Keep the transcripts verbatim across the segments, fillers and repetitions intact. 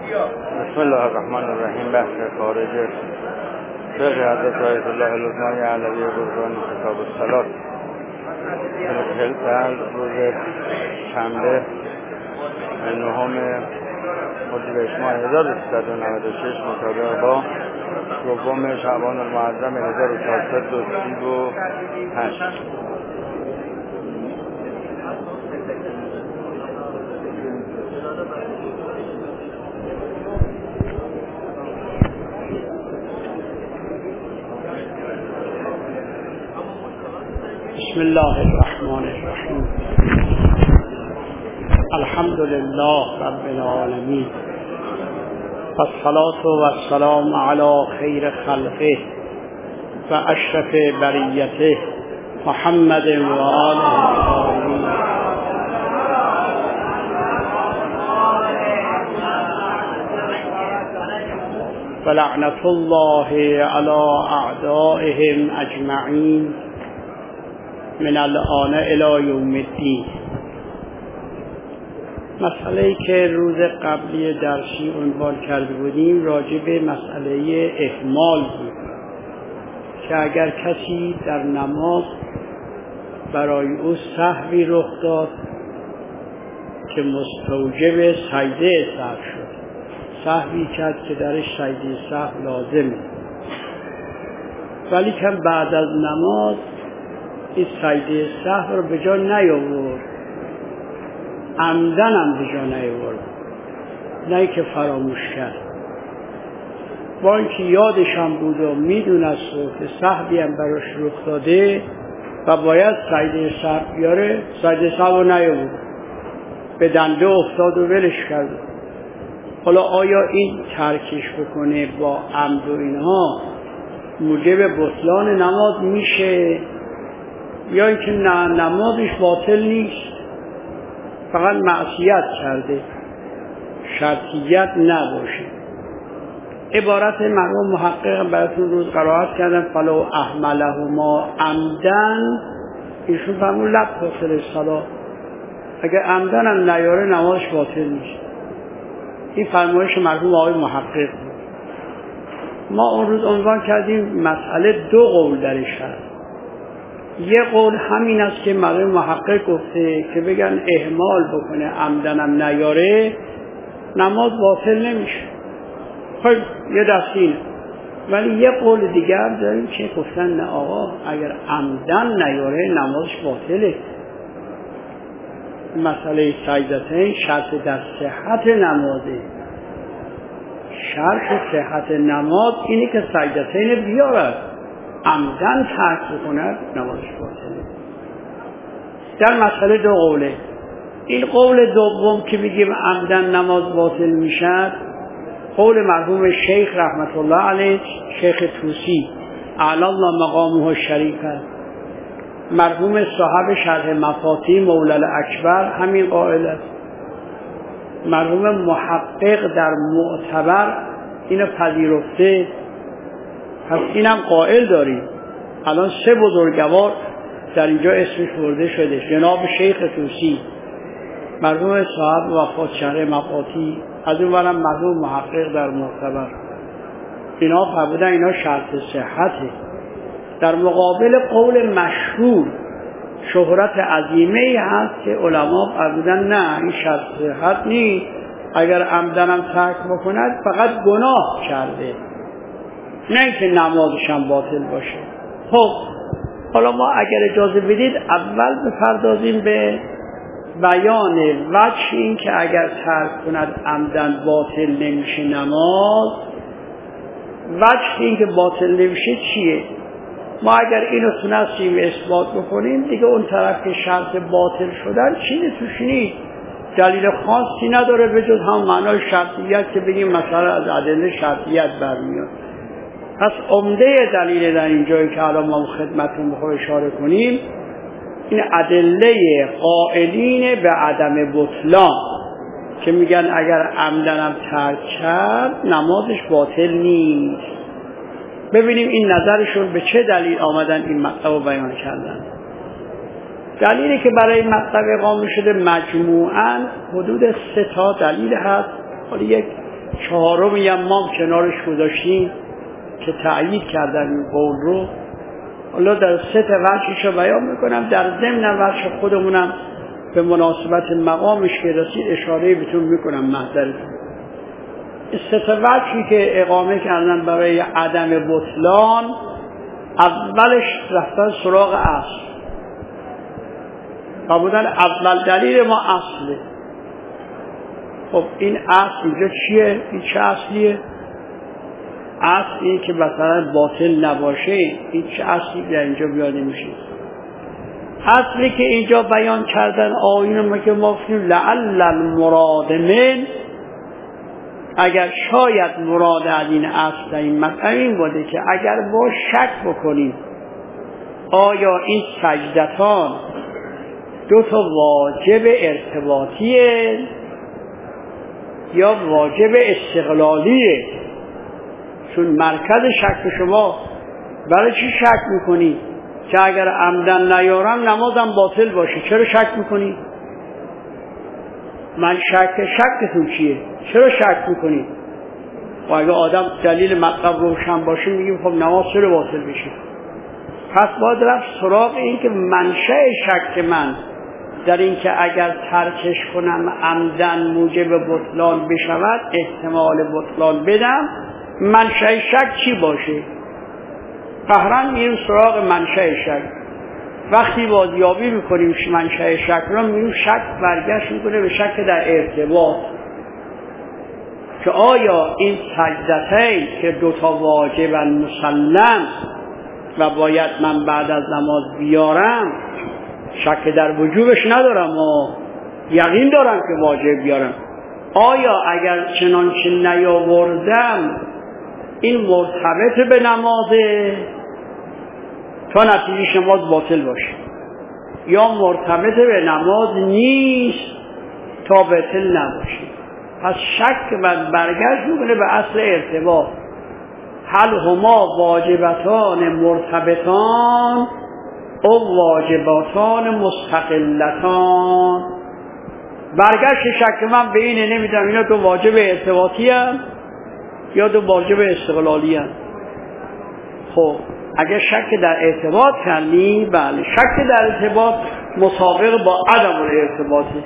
بسم الله الرحمن الرحیم. بحث خارج فقه حضرت آیت الله لبنانی علوی قربان کتاب الصلات در روز شنبه نهم اردیبهشت ماه هزار و سیصد و نود و شش مطابق با دوم شعبان المعظم هزار و چهارصد و سی و هشت. بسم الله الرحمن الرحیم. الحمد لله رب العالمین والصلاة والسلام علی خیر خلقه و اشرف بریته محمد و آله الطاهرین. و لعنت الله علی اعدائهم اجمعین من الان الی یوم الدین. مسئله‌ای که روز قبلی درسی عنوان کرده بودیم راجع به مسئله اهمال بود که اگر کسی در نماز برای او سهوی رخ داد که مستوجب سجده سهو شد، سهوی کرد که درش سجده سهو لازمه، ولی که بعد از نماز این سجده سهو رو به جا نیاورد، عمدن هم به جا نیاورد، نه که فراموش کرد، با اینکه یادش هم بود و میدونست که سهوی هم براش رخ داده و باید سجده سهو بیاره، سجده سهو رو نیاورد، به دنده افتاد و ولش کرد. حالا آیا این ترکش بکنه با عمد و اینها موجب بطلان نماز میشه یا اینکه نه نمازش باطل نیست، فقط معصیت کرده، شرطیت نباشه؟ عبارت مرحوم محقق براتون روز قرائت کردم، فلو اهملهما عمدن، ایشون فرمود لب باطل الصلاة، اگر عمدن هم نیاره نمازش باطل نیست. این فرمایش مرحوم آقای محقق بود. ما اون روز عنوان کردیم مسئله دو قول درش هست. یه قول همین است که مرحوم محقق گفته که بگن اهمال بکنه عمدنم نیاره نماز باطل نمیشه، خب یه دستینه. ولی یه قول دیگر داریم که گفتن نه آقا، اگر عمدن نیاره نمازش باطله. مسئله سجدتین شرط در صحت نمازه، شرط صحت نماز اینه که سجدتین بیارد، عمدن ترک بکند نمازش باطله. در مسئله دو قوله. این قول دوم که میگیم عمدن نماز باطل میشد، قول مرحوم شیخ رحمت الله علیه، شیخ طوسی اعلی الله مقامه الشریف، مرحوم صاحب شرح مفاتیح مولا الاکبر همین قائل است. مرحوم محقق در معتبر اینو پذیرفته، پس اینم قائل داریم. الان سه بزرگوار در اینجا اسمش برده شده، جناب شیخ طوسی، مرحوم صاحب وفات شرح مفاتیح، از اون برم مرحوم محقق در معتبر. اینا فرمودن اینا شرط صحته. در مقابل قول مشهور شهرت عظیمه هست که علما فرمودن نه، این شرط صحت نیست، اگر عمدنم ترک بکند فقط گناه کرده، نه که نمازش هم باطل باشه. خب حالا ما اگر اجازه بدید اول بپردازیم به بیان وجه این که اگر ترک کند عمدن باطل نمیشه نماز. وجه این که باطل نمیشه چیه؟ ما اگر اینو تونستیم اثبات بکنیم دیگه اون طرف که شرط باطل شدن چیزی توش نیست، دلیل خاصی نداره به جز هم معنای شرطیت که بگیم مثلا از ادله شرطیت برمیاد. پس عمده دلیل در این جایی که الان ما خدمتتون بخواه اشاره کنیم این ادله قائلین به عدم بطلان که میگن اگر عمدنم ترک کرد نمازش باطل نیست. ببینیم این نظرشون به چه دلیل آمدن این مطلب بیان کردن. دلیلی که برای مطلب اقامه شده مجموعاً حدود سه تا دلیل هست. حالا یک چهارمی هم ما کنارش گذاشتیم که تأیید کردن این قول رو. حالا در سه تا وجهش رو بیان میکنم، در ضمن وجه خودمونم به مناسبت مقامش که رسید اشاره بهتون میکنم محضرتون. این سه تا وجهی که اقامه کردن برای عدم بطلان، اولش رفتن سراغ اصل و بودن اول دلیل ما اصله. خب این اصل اینجا چیه؟ این چه اصلیه؟ اصل این که مثلا باطل نباشه، این چه اصلی در اینجا بیاده میشه؟ اصلی که اینجا بیان کردن آیین ما که ما گفتیم لعل المراد من، اگر شاید مراد از این اصل این مطلب این بوده که اگر با شک بکنیم آیا این سجدتان دو تا واجب ارتباطیه یا واجب استقلالیه. چون مرکز شک شما برای چی شک میکنی؟ که اگر عمدن نیارم نمازم باطل باشه. چرا شک میکنی؟ من شک شکتون چیه؟ چرا شک میکنی؟ و اگر آدم دلیل مطلب روشن باشه میگیم خب نماز چرا باطل بشه؟ پس باید رفت سراغ این که منشأ شک من در این که اگر ترکش کنم عمدن موجب بطلان بشود، احتمال بطلان بدم، منشأ شک چی باشه؟ قهرن میریم سراغ منشأ شک. وقتی بازیابی میکنیم منشأ شک را، میریم شک برگشت میکنه به شک در ارتباط، که آیا این سجدتین که دوتا واجب مسلم و باید من بعد از نماز بیارم، شک در وجوبش ندارم و یقین دارم که واجب بیارم، آیا اگر چنانچه نیاوردم این مرتبط به نمازه تا نتیجه نماز باطل باشه، یا مرتبط به نماز نیست تا باطل نباشه؟ پس شک من برگشت میکنه به اصل ارتباط. هل هما واجبتان مرتبطان او واجباتان مستقلتان؟ برگشت شک من به اینه، نمیدونم اینا دو واجب ارتباطی هم یا دو واجب استقلالی هم. خب اگر شک در ارتباط کردی، بله شک در ارتباط مسابق با عدم الارتباطه.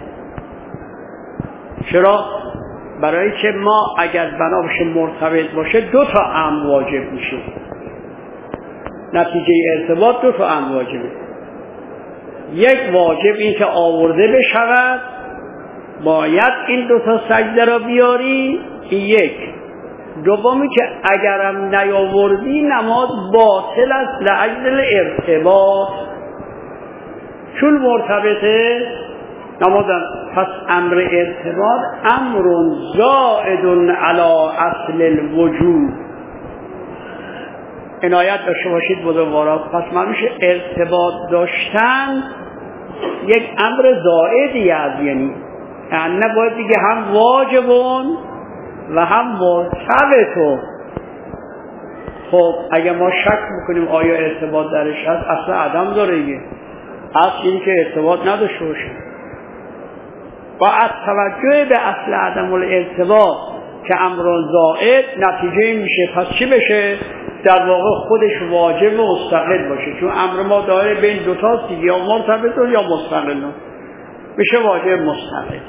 چرا؟ برای که ما اگر بنا باشه مرتبط باشه دو تا امر واجب میشه، نتیجه ارتباط دو تا امر واجبه. یک واجب این که آورده بشود، باید این دو تا سجده را بیاری، یک. دومی که اگرم نیاوردی نماز باطل است لاجل ارتباط، چون مرتبطه نمازم. پس امر ارتباط امر زائد علی اصل الوجود. عنایت داشته باشید بزرگواران. پس معنیش ارتباط داشتن یک امر زائدی است، یعنی یعنی باید دیگه هم واجبون و هم مرتبطون. خب اگه ما شک میکنیم آیا ارتباط درش هست، اصلا عدم داره دیگه. اصل این که ارتباط نداشته باشه. با از توجه به اصل عدم الارتباط که امر زائد، نتیجه میشه پس چی بشه؟ در واقع خودش واجب و مستقل باشه، چون امر ما داره بین دوتاست، یا مرتبط یا مستقل، میشه واجب مستقل.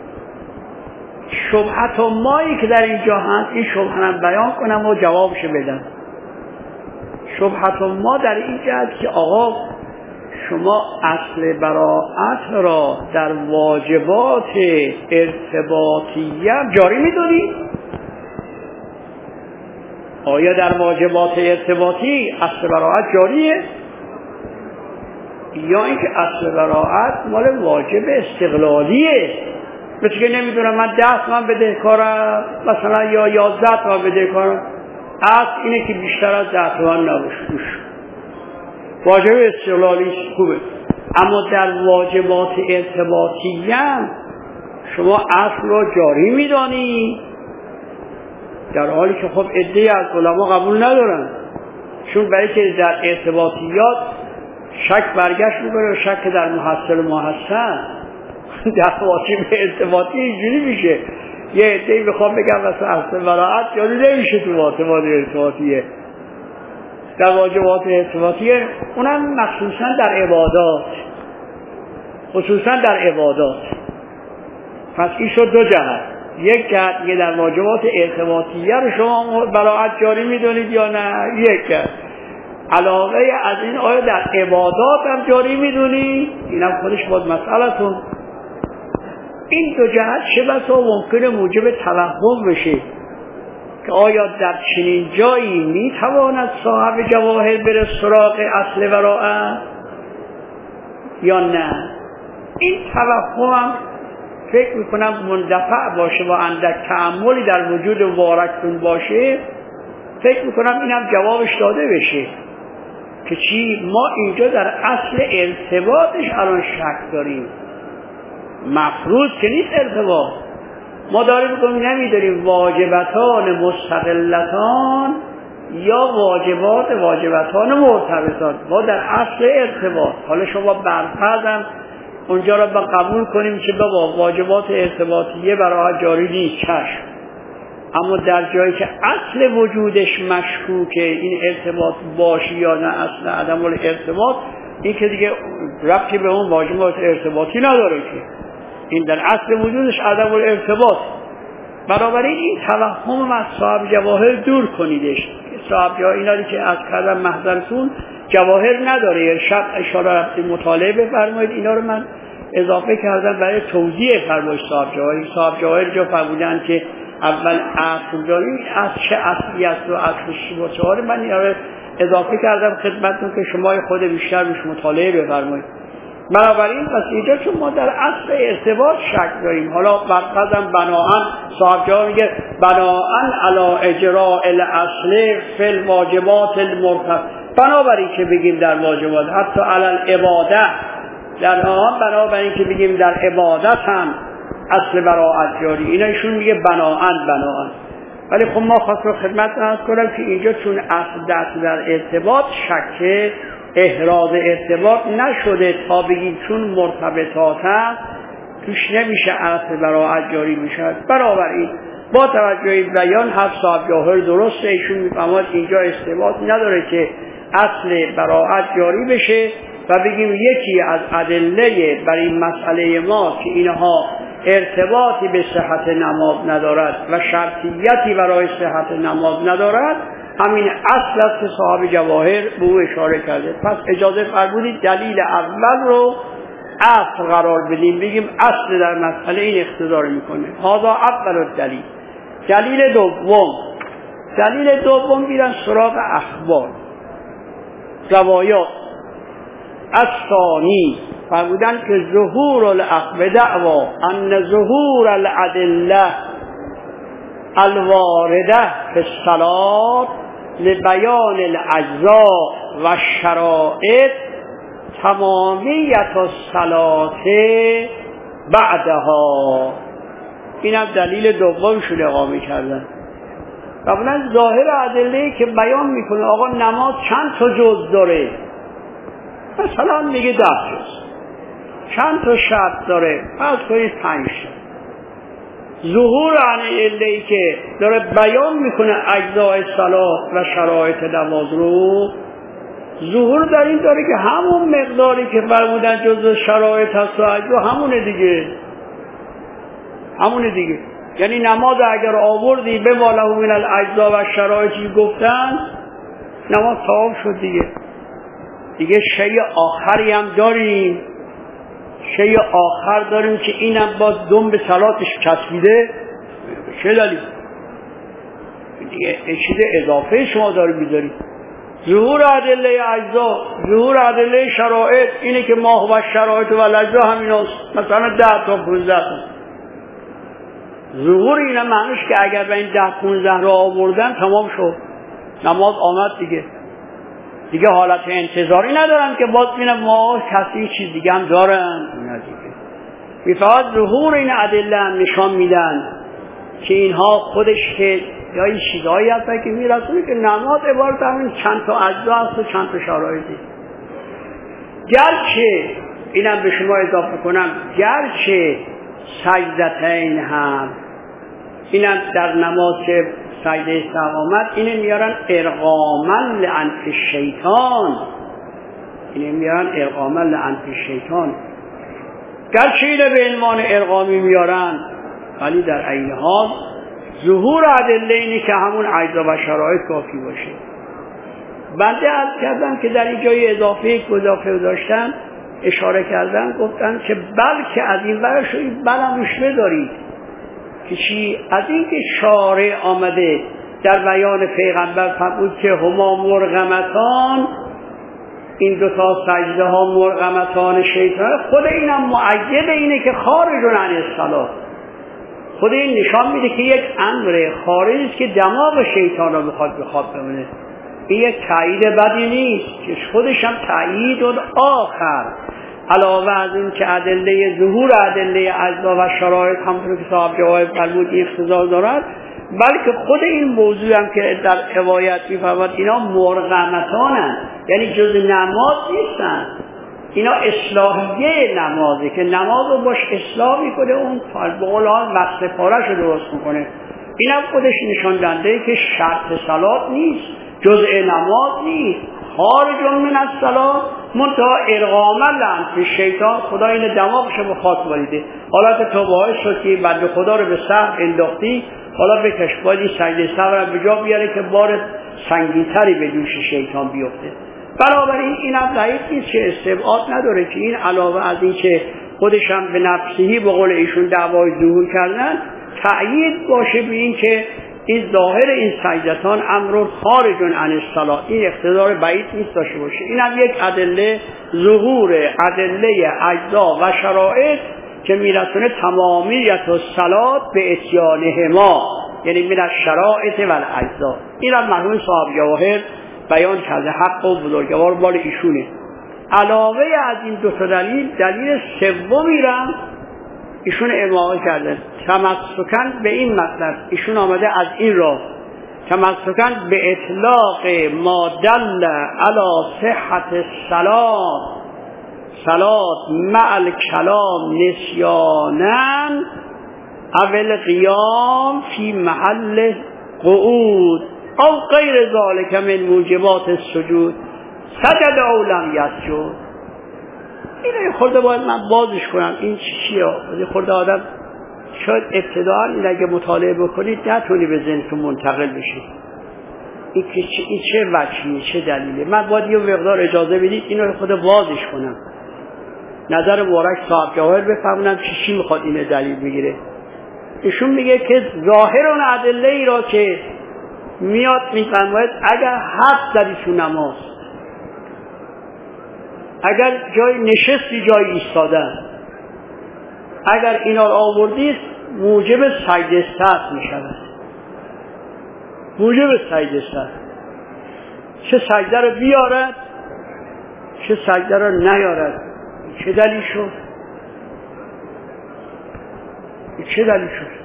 شبهت و مایی که در اینجا هست، این شبهت بیان کنم و جوابش بدم. شبهت و ما در این جهت که آقا شما اصل براءت را در واجبات ارتباطیه جاری می‌دونید؟ آیا در واجبات ارتباطی اصل براءت جاریه؟ یا اینکه اصل براءت مال واجب استقلالیه؟ مثل که نمیدونم من ده تومن بدهکارم مثلا یا یازده تومن بدهکارم، اصل اینه که بیشتر از ده تومن نباشه، واجب استقلالی خوبه. اما در واجبات ارتباطی هم شما اصل را جاری میدانی، در حالی که خب عده‌ای از علما قبول ندارن، چون برای که در ارتباطیات شک برگشت میکنه و شک در محصل و محسن. در واجب ارتباطی اینجوری میشه یه عده‌ای بخوام بگم واسه اصل براعت یعنی نمیشه تو واجبات ارتباطیه. در واجبات ارتباطیه اونم مخصوصا در عبادات، خصوصا در عبادات. پس این شد دو جهت. یک جهت یه در واجبات ارتباطیه رو شما براعت جاری میدونید یا نه؟ یک جهت علاوه از این آیا در عبادات هم جاری میدونید؟ اینم خودش باز مسئله‌تون. این دو جهت چه بسا ممکنه موجب توهم بشه که آیا در چنین جایی میتواند صاحب جواهر بره سراغ اصل براعت یا نه؟ این توهم فکر میکنم مندفع باشه و اندک تأملی در وجود وارکتون باشه، فکر میکنم اینم جوابش داده بشه که چی؟ ما اینجا در اصل ارتباطش الان شک داریم. مفروض که نیست ارتباط، ما داریم میگم نمیداریم واجبتان مستقلتان یا واجبات واجبتان مرتبطات، ما در اصل ارتباط. حالا شما برفرضم اونجا را با قبول کنیم که بابا واجبات ارتباطیه برای جاری نیست، چشم، اما در جایی که اصل وجودش مشکوکه این ارتباط باشی یا نه اصل عدم الارتباط، این که دیگه ربطی به اون واجبات ارتباطی نداره که این در اصل وجودش عدم الارتباط. بنابراین این توهم از صاحب جواهر دور کنیدش. صاحب جواهر اینایی که از کردم محضرتون جواهر نداره، شب اشاره رفتی مطالعه بفرمایید، اینا رو من اضافه کردم برای توضیح فرمایش صاحب جواهر. صاحب جواهر جا فرمودن که اول اصل داریم، از چه اصلی است و اصلش با چهار، من اینا رو اضافه کردم خدمتتون که شما خود بیشتر بهش مطالعه بفرمایید. بنابراین پس اینجا چون ما در اصل ارتباط شک داریم، حالا برقدم بناهن صاحب جواهر میگه بناهن علی اجراء الاصل فی الواجبات المرتبطه، بنابراین که بگیم در واجبات حتی علی العباده، در آن بنابراین که بگیم در عبادت هم اصل براعت جاری، اینا ایشون میگه بناهن بناهن. ولی خب ما خواستم خدمت عرض کنم که اینجا چون اصل دست در ارتباط شکه احراز ارتباط نشده تا بگیم چون مرتبطات هست توش نمیشه اصل براعت جاری میشه. بنابراین با توجه بیان حرف صاحب جواهر درسته، ایشون میفهمد اینجا ارتباط نداره که اصل براعت جاری بشه و بگیم یکی از ادله بر این مسئله ما که اینها ارتباطی به صحت نماز ندارد و شرطیتی برای صحت نماز ندارد همین اصل است که صاحب جواهر به او اشاره کرده. پس اجازه فرمودید دلیل اول رو اصل قرار بدیم، بگیم اصل در مسئله این اقتضا میکنه. هذا اول دلیل. دلیل دوم، دلیل دوم بیرن سراغ اخبار روایات. الثانی فرمودن که ظهور الاخبار دعوا ان ظهور الادله الوارده فی الصلاة لبیان الاجزاء و الشرائط تمامیت الصلاة بعدها. این هم دلیل دوم شده اقامه کردن. قبلا ظاهر ادله که بیان میکنه آقا نماز چند تا جز داره، مثلا میگه ده جز، چند تا شرط داره، فرض کنید پنج تا. ظهور عن عله‌ای که داره بیان میکنه اجزای صلات و شرایط نماز رو، ظهور در این داره که همون مقداری که فرمودن جزء شرایط هست و اجزا همونه دیگه، همونه دیگه. یعنی نماز اگر آوردی به بالا من الاجزا و شرایطی گفتن نماز تمام شد دیگه. دیگه شیء آخری هم داریم، شیء آخر داریم که اینم باز دم به صلاتش چسبیده. چه دلیل؟ دیگه چیز اضافه شما داری میذاری. ظهور ادله اجزا، ظهور ادله شرایط اینه که ما و شرایط و الاجزا همیناست، مثلا ده تا پونزده تا. ظهور اینه معنیش که اگر به این ده پونزده را آوردن تمام شد، نماز آمد دیگه. دیگه حالت انتظاری ندارن که باز بینم ما کسی چیز دیگه هم دارن. نه دیگه میفهمد ظهور این ادله هم نشان میدن که اینها خودش که یا این چیزهایی هستن که میرسونه که نماز عبارت همین چند تا اجزا هست و چند تا شرایطی. گرچه اینم به شما اضافه کنم، گرچه سجدتین هم اینم در نماز که سجده سهو آمد اینه میارن ارغاما لعنف الشیطان، اینه میارن ارغاما لعنف الشیطان. گرچه اینه به عنوان ارغامی میارن ولی در عین حال ظهور ادله اینه که همون اجزا و شرایط کافی باشه. بنده عرض کردم که در این جای اضافه یک اضافه داشتم اشاره کردن، گفتن که بلکه از این ورش این بلم روش بدارید که چی؟ از این که شارع آمده در بیان پیغمبر فرمود که هما مرغمتان، این دو تا سجده ها مرغمتان شیطان، خود اینم مؤید اینه که خارج عن الصلاة، خود این نشان میده که یک امر خارجی است که دماغ شیطان رو میخواد بخواد بمونه. این یک تایید بدی نیست که خودش هم تایید آخر، علاوه از این که ادله ظهور ادله اجزا و شرایط همونطور که صاحب جواهر فرمود اقتضا دارد، بلکه خود این موضوع هم که در روایت می‌فرماد اینا مرغمتانن، یعنی جز نماز نیستن، اینا اصلاحیه نمازه که نماز رو باش اصلاح میکنه، اون به قول آن وقت پارش رو درست میکنه. این هم خودش نشان دهنده که شرط صلات نیست، جزء نماز نیست، خارج من الصلاة، منتها ارغاما لعنف شیطان، خدا این دماغش رو بخواد بالیده. حالا که تو باعث شد که بنده خدا رو به سهو انداختی، حالا بکش باید این سجده سهو رو به جا بیاره که بار سنگین‌تری به دوش شیطان بیفته. بنابراین این هم ضعیف نیست که استبعاد نداره که این علاوه از این که خودش هم به نفسهی به قول ایشون دعوای ظهور کردن، تأیید باشه به این که این ظاهر این سجدتان امر خارج عن الصلاة، این اقتدار بعید نیست داشته باشه. این هم یک ادله ظهور ادله اجزا و شرایط که میرسونه تمامیت الصلاة به اتیانهما، یعنی من الشرائط و الاجزا. این هم مرحوم صاحب جواهر بیان کرده، حق و بزرگوار بال ایشونه. علاوه از این دو تا دلیل، دلیل سومی را ایشون اماعه کرده، تمسکن به این مطلب. ایشون آمده از این راه تمسکن به اطلاق ما دل علی صحت الصلاة، صلات مع الکلام نسیانن اول قیام فی محل قعود او غیر ذالک من موجبات السجود سجد او لم یسجد. اینه خورده باید من بازش کنم این چیه. خورده آدم شاید ابتداء این اگه مطالعه بکنید نتونی به ذهنتون منتقل بشید این که این چه وجهیه، چه دلیله. من باید یه مقدار اجازه بدید اینو خود بازش کنم، نظر مبارک صاحب جواهر بفهمونم چی چی میخواد اینو دلیل بگیره. ایشون میگه که ظاهر اون ادله ای را که میاد میفرماید اگر حد زدی تو نماز، اگر جای نشستی جای ایستادن، اگر اینا رو آوردید موجب سجده سهو میشود، موجب سجده سهو. چه سجده رو بیارد چه سجده رو نیارد. چه دلیل شد؟ چه دلیل شد؟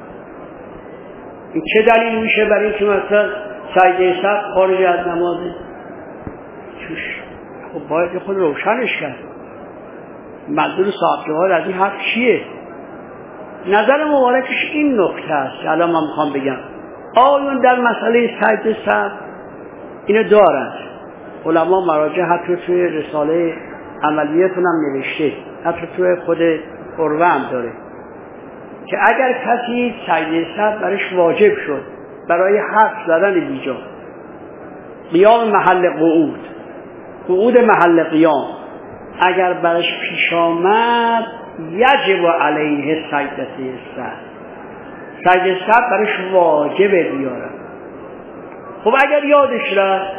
این چه دلیل میشه برای اینکه مثلا سجده سهو خارج از نمازه؟ چوش خب باید خود روشنش کرد. منظور صاحب جواهر از این حرف چیه؟ نظر مبارکش این نکته است الان من میخوام بگم. آیون در مسئله سجده سهو اینو دارند علما مراجع، حتی توی رساله عملیاتون هم نوشته، حتی توی خود قروه هم داره که اگر کسی سجده سهو برش واجب شد برای حرف زدن بیجا، قیام محل قعود، قعود محل قیام، اگر برش پیش آمد یجب علیه سجده سهو، سجده سهو برش واجبه بیاره. خب اگر یادش رفت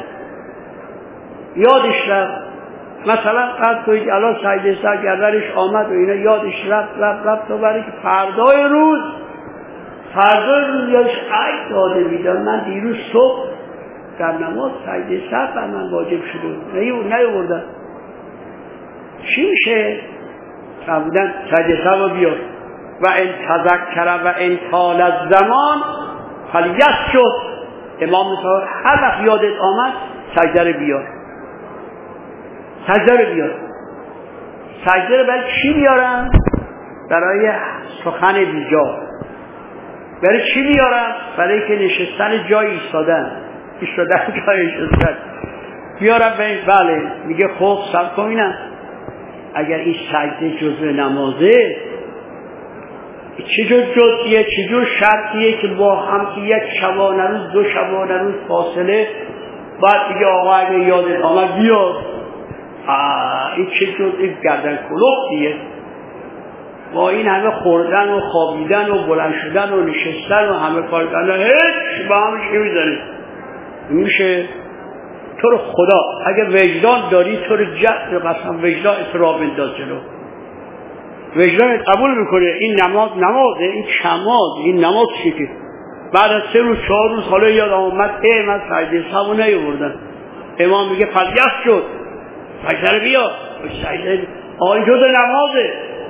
یادش رفت مثلا قد توی الان سجده سهو گردنش آمد و اینا یادش رفت رفت رفت تو برای که فردای روز فردای روز یادش ای داده بیدم من دیروز صبح در نماز سجده سهو بر من واجب شده نیاوردم، چی میشه؟ فرمودن سجده سهو بیار و ان تذکر و ان طال الزمان فلیسجد. امام مثلا هر وقت یادت آمد سجده رو بیار، سجده رو بیار. سجده رو برای چی بیارن؟ برای سخن بیجا. برای چی بیارم؟ برای که نشستن جای ایستادن ایستادن جای نشستن بیارم به این. بله میگه خب سب کنینم اگر این سجده جزء نمازه چه جور جزئیه چه جور شرطیه که با هم که یک شبانه روز دو شبانه روز فاصله بعد دیگه آقا اگه یادت آمد بیاد این چه جزئی گردن کلوفتیه با این همه خوردن و خوابیدن و بلند شدن و نشستن و همه کار کردن هیچ با همش نمیزنه میشه. تو رو خدا اگه وجدان داری تو رو جد قسم وجدان اتراب انداز جلو وجدان قبول میکنه این نماز نمازه این کماز این نماز چیه که بعد از سه روز چهار روز حالا یاد آمد ای من سجده سهو نیاوردم امام میگه فلیس شد فجر بیا سجده آن جز نمازه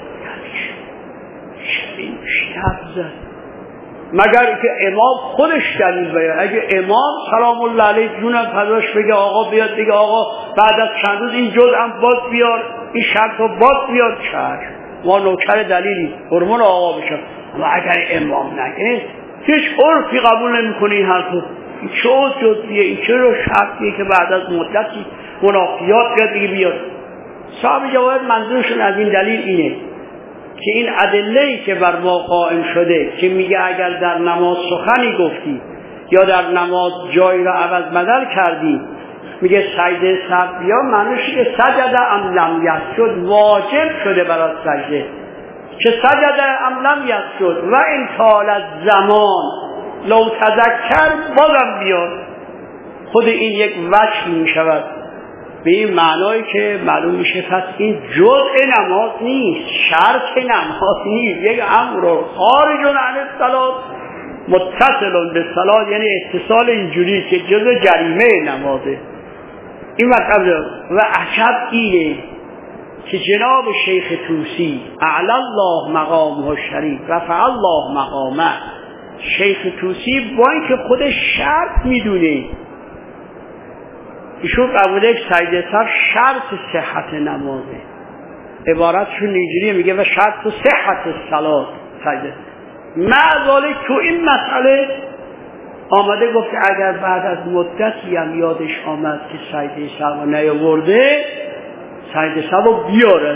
این شرط زد مگر که امام خودش دلیل بیاره. اگه امام سلام الله علیه جونم فداش بگه آقا بیاد بگه آقا بعد از چند روز این جز هم باز بیار این شرط رو باز بیار چشم ما نوکر دلیلی قربون آقا بشم. اما اگر امام نگه هیچ عرفی قبول نمیکنه این حرفو. این چه جزئیه این چه رو شرطیه که بعد از مدتی منافیات بیاد دیگه بیاد. صاحب جواهر منظورشون از این دلیل اینه که این ادله‌ای که بر ما قائم شده که میگه اگر در نماز سخنی گفتی یا در نماز جایی را عوض بدل کردی میگه سجده سهو بیا معنیش که سجده ام لم یسجد واجب شده برای سجده که سجده ام لم یسجد و این طال الزمان لو تذکر بازم بیاد. خود این یک وجه میشود به این معنایی که معلوم میشه پس این جزء نماز نیست شرط نماز نیست یک امر خارج عن الصلاة متصل بالصلاة یعنی اتصال اینجوری که جزء جریمه نمازه. این مطلب و عجب اینه که جناب شیخ طوسی اعلی الله مقامه الشریف رفع الله مقامه شیخ طوسی با اینکه خودش شرط میدونه ایشون قبوله که سجده سهو شرط صحت نمازه عبارتشون اینجوریه میگه و شرط صحت الصلاة سجده معذاله تو این مسئله آمده گفت اگر بعد از مدتی هم یادش آمد که سجده سهو نیاورده سجده سهو بیارد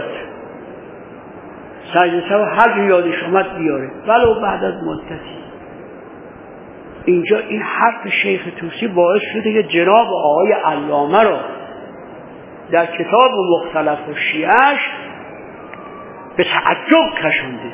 سجده سهو هر یادش آمد بیاره ولو بعد از مدتی. اینجا این حرف شیخ طوسی باعث شده که جناب آقای علامه رو در کتاب مختلف و شیعش به تعجب کشونده.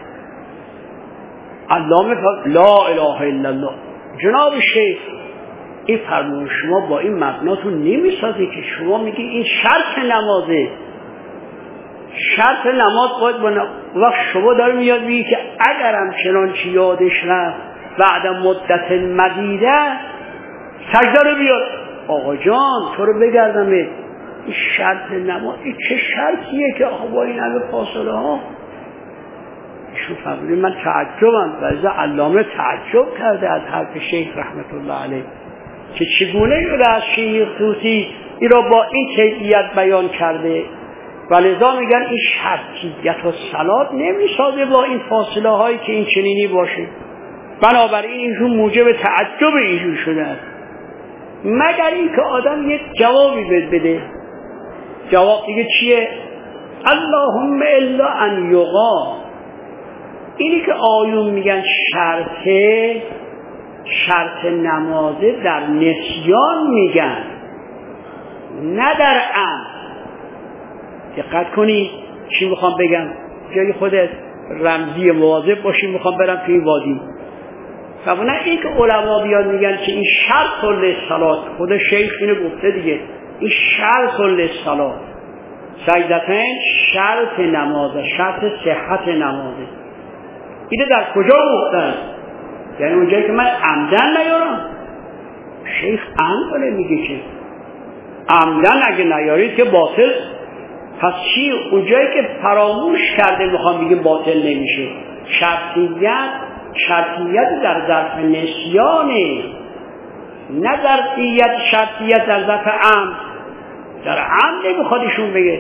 علامه لا اله الا الله جناب شیخ این فرمان شما با این مبناتون نمیسازه که شما میگی این شرط نمازه شرط نماز باید با نم... وقت شما داره میاد میگی که اگرم چنانچه یادش رفت بعد مدت مدیده سجده رو بیاد. آقا جان تو رو بگردم این شرط نماز این چه شرطیه که آقا با این همه فاصله ها ایشون فرمودن من تعجبم و از علامه تعجب کرده از حرف شیخ رحمت الله علیه که چگونه یوده از شیخ طوسی این را با این کیفیت بیان کرده و لذا میگن این شرطیت و صلات نمیسازه با این فاصله هایی که این چنینی باشه. بنابراین ایشون موجب تعجب ایشون شده است مگر این که آدم یک جوابی بده. جواب دیگه چیه؟ اللهم الا ان یقا. اینی که آیون میگن شرطه شرط نمازه در نسیان میگن نه در عمد. دقت کنی چی میخوام بگم جای خودت رمزی مواظب باشی میخوام برم توی وادی فبونه این که علما بیان میگن که این شرط للصلات خود شیخ اینو گفته دیگه این شرط للصلات سجدتین شرط نمازه شرط صحت نمازه اینه در کجا گفتن؟ یعنی اونجایی که من عمدن نیارم شیخ عمدن میگه که عمدن اگه نیارید که باطل پس چی؟ اونجایی که فراموش کرده میخوام بگه باطل نمیشه. شرطیت شرطیت در ظرف نسیانه نه ظرفیت شرطیت در ظرف عمد. در عمد نمیخواد ایشون بگه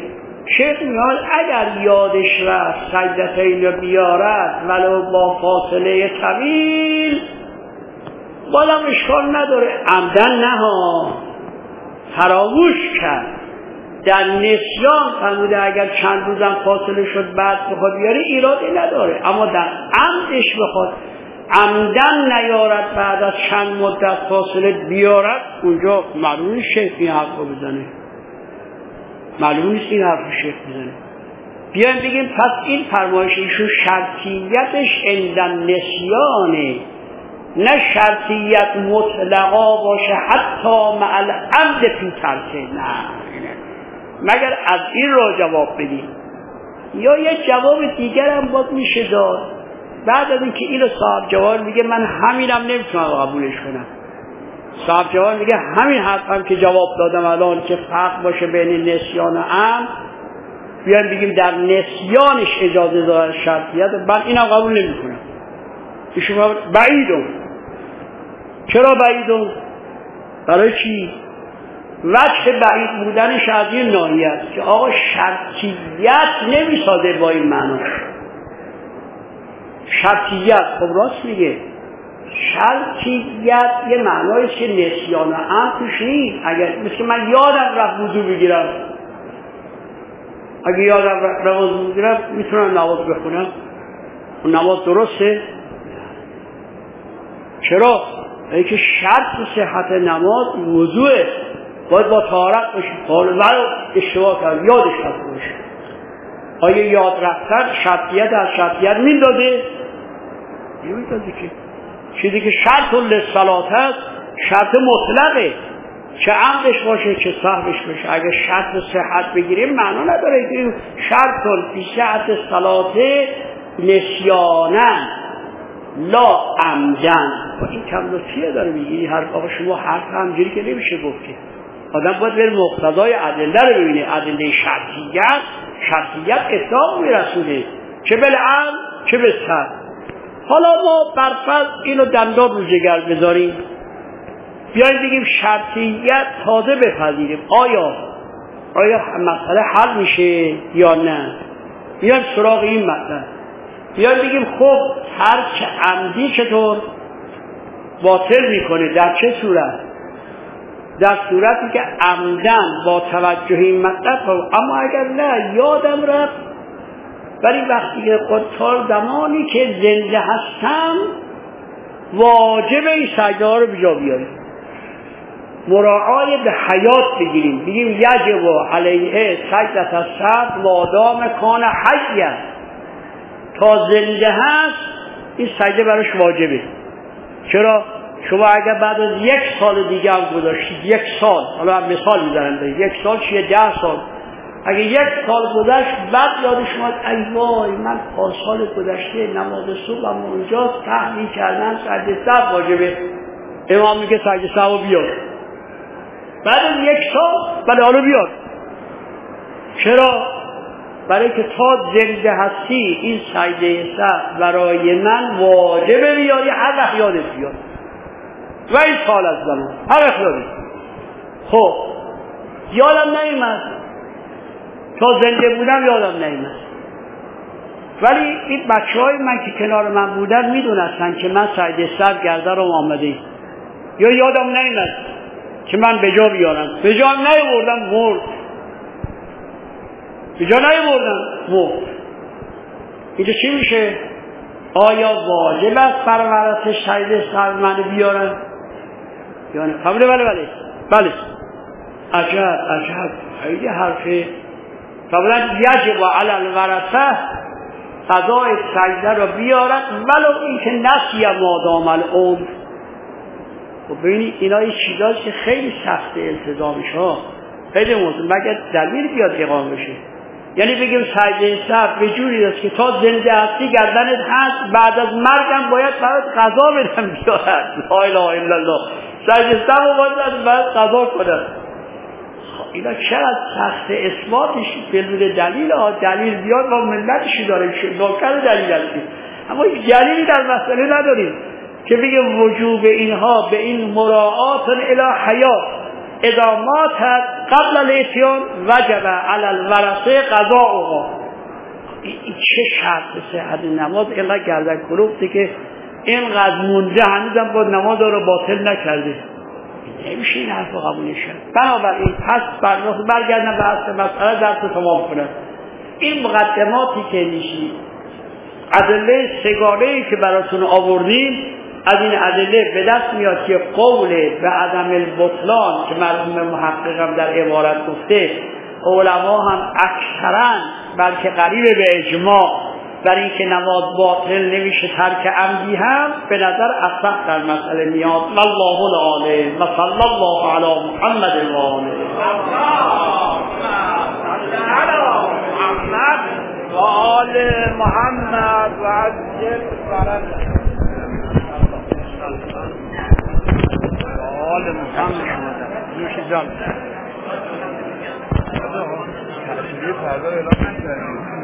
شیخ میاد اگر یادش رفت سجدتین رو بیارد ولو با فاصله طویل بازم اشکال نداره. عمدن نه ها، فراموش کرد، در نسیان فرموده اگر چند روزم فاصله شد بعد بخواد بیاره ایرادی نداره، اما در عمدش بخواد عمدن نیارد بعد از چند مدت فاصله بیارد، اونجا معلوم نیست شیخ این حرف رو بزنه، معلوم نیست این حرف رو شیخ بزنه. بیایم بگیم پس این فرمایش ایشون شرطیتش عند نسیانه، نه شرطیت مطلقا باشه حتی مع العمد فی ترکه، نه مگر از این را جواب بدیم. یا یک جواب دیگر هم باید میشه داد، بعد از اینکه اینو صاحب جواب میگه من همینم نمیتونم قبولش کنم، صاحب جواب میگه همین حرفم که جواب دادم الان که فرق باشه بین نسیان و عمد، بیان بگیم در نسیانش اجازه داره شرطیت، من اینم قبول نمیکنم. ایشون بعیدم. چرا بعیدم؟ برای چی؟ وجه بعید بودنش از این ناحیه است که آقا شرطیت نمیسازه با این معنا. شرطیت خب راست میگه، شرطیت یه معنایست که نسیان و عمد توش نیست. اگر مثل من یادم رفت وضو بگیرم، اگه یادم رفت وضو بگیرم میتونم نماز بخونم، اون نماز درسته؟ چرا؟ ای که شرط صحت نماز وضوئه، باید با طهارت باشه. حالا ولو اشتباه کرد یادش رفت باشه، آیا یاد رفتن شرطیت از شرطیت میندازه؟ نمیندازه که. چیزی که شرط للصلاة هست شرط مطلقه، چه عمدش باشه چه سهوش باشه. اگه شرط صحت بگیریم معنا نداره که شرط فی صحت الصلاة نسیانن لا عمدن. این کم نوتیه داره میگی حرف. آقا شما حرف همجوری که نمیشه گفت که آدم باید بره مقتضای ادله رو ببینه. ادله شرطیت، شرطیت اطلاق میرسونه چه بالعمد چه بالسهو. حالا ما برفرض اینو دندان رو جگر بذاریم، بیاییم بگیم شرطیت تازه بپذیریم، آیا آیا مسئله حل میشه یا نه؟ بیایم سراغ این مطلب، بیایم بگیم خب ترک عمدی چطور باطل میکنه؟ در چه صورت؟ در صورتی که عمدن با توجه این مطلب، اما اگر نه یادم رفت، ولی وقتی که قطار زمانی که زنده هستم واجب این سجده ها رو بجا بیاریم، مراعای به حیات بگیریم، بگیم یجب علیه سجدة السهو مادام کان حیا، تا زنده هست این سجده براش واجبه. چرا؟ شما اگر بعد از یک سال دیگه هم گذاشتید، یک سال، حالا هم مثال میزنم، یک سال چیه ده سال، اگه یک سال گذشت بعد یادش اومد ای وای من پارسال گذشته نماز صبح اما اونجا تحمیل کردن سجده سهو واجبه، امام میگه سجده سهو بیار، بعد از یک سال بعد حالا بیار. چرا؟ برای که تا زنده هستی این سجده سهو برای من واجبه بیاری، هر وقت یادت بیار و این سال از زمان هر وقت یادت. خب یادم نیامد، تا زنده بودم یادم نیامد، ولی این بچه های من که کنار من بودن میدونستن که من سجده سهو گردنم آمده، یا یادم نیامد که من به جا بیارم، به جا نیاوردم مرد، به جا نیاوردم مرد. اینجا چی میشه؟ آیا واجب است بر ورثه سجده سهو منو بیارن؟ یعنی قبله بله بله بله عجب عجب خیلی حرفه. طبعا یجب علی الورثه قضای سجده را بیارد ولو این که نسی مادام العمر. خب ببینید اینا یه چیزاست که خیلی سخت التزامش ها، خیلی مهم، مگر دلیل بیاد اقامه بشه. یعنی بگیم سجده سهو به جوری است که تا زنده هستی گردنت هست، بعد از مرگم باید برات قضا بدم بیارد. لا اله الا الله، سجده سهو باید برات قضا کنم. اینا چقدر سخت اثباتش بدون دلیل ها، دلیل بیاد و ملتشی داره نوکر دلیل هستی، اما هیچ دلیلی در مسئله نداریم که بگه وجوب اینها به این مراعات الی حیات اذا ماتت قبل الاتیان وجب علی الورثه قضاؤها. این چه شرط صحت نماز؟ اینقدر گردن کلفته که اینقدر مونده هنوزم با نماز رو باطل نکرده. نمیشه این حرف رو قبول شد. بنابراین پس برگردن به اصل مسئله درس تمام کنن. این مقدماتی که میشی ادله سگانه‌ای که براتون آوردیم، از این ادله به دست میاد که قول به عدم البطلان که مرحوم محققم در عبارت گفته، علما هم اکثرا بلکه قریب به اجماع بر این که نماز باطل نمیشه ترک عمدی هم به نظر اصح در مسئله میاد. والله العالم و صلی الله علی محمد و آله و آل محمد و عجل فرج و آل محمد نوش جان.